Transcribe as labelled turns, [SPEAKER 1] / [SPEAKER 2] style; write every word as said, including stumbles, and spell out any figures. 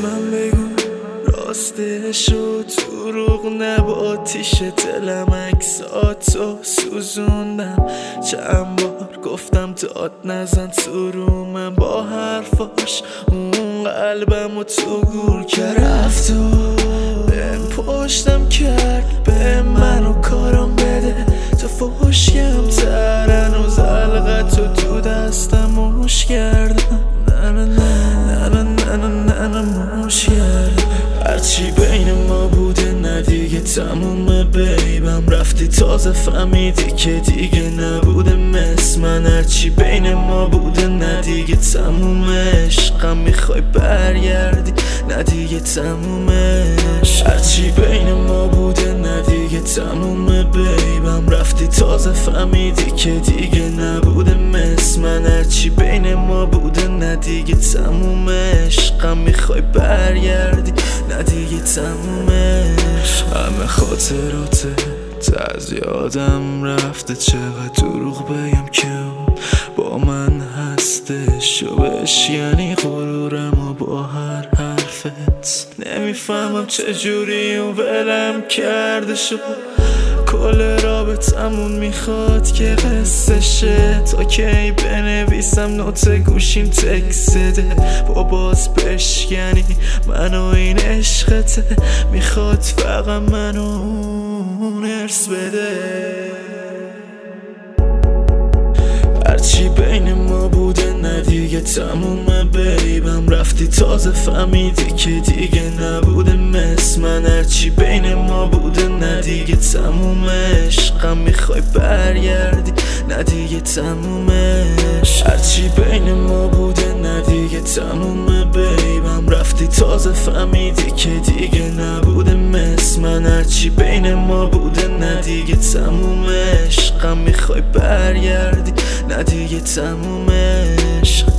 [SPEAKER 1] من بگو راستشو، دروغ نبا آتیش دلم عکساتو سوزوندم. چند بار گفتم داد نزن تو رو من با حرفاش، اون قلبمو تو گور کرد. رفت و بهم پشتم کرد، به منو کارم بده تو فوشیم ترن و زلقتو تو دستم موش کردم. نه نه نه نه نه نه نه نه موش کردم. هرچی بین ما بوده نه دیگه تمومه بیبم، رفتی تازه فهمیدی که دیگه نبوده مثل من. هرچی بین ما بوده نه دیگه تمومه، عشقم میخوای برگردی نه دیگه تمومش. هرچی بین ما بوده نه دیگه تمومه بیبم، رفتی تازه فهمیدی که دیگه نبوده مثل من. هرچی بین ما بوده نه دیگه تمومه، عشقم میخوای برگردی نه دیگه تمومش. همه خاطراتت از یادم رفته، چقدر دروغ بگم که اون با من هستش و بشکنی غرورم و با هر حرفت. نمیفهمم چجوری اون ولم کرده شد، کل رابطمون میخواد که قصه شه. تا کی بنویسم نوت گوشیم تکس ده، با باز بشکنی منو این عشقته. میخواد فقط منو نرس بده. هرچی بین ما بوده نه دیگه تمومه بیبم، رفتی تازه فهمیدی که دیگه نبوده مثل من. هرچی بین ما بوده نه دیگه تمومه، عشقم میخوای برگردی نه دیگه تمومش. هرچی بین ما بوده نه دیگه تمومه بیبم، رفتی تازه فهمیدی که دیگه نبوده مثل من. هرچی بین ما بوده نه دیگه تمومه، عشقم میخوای برگردی نه دیگه تمومش.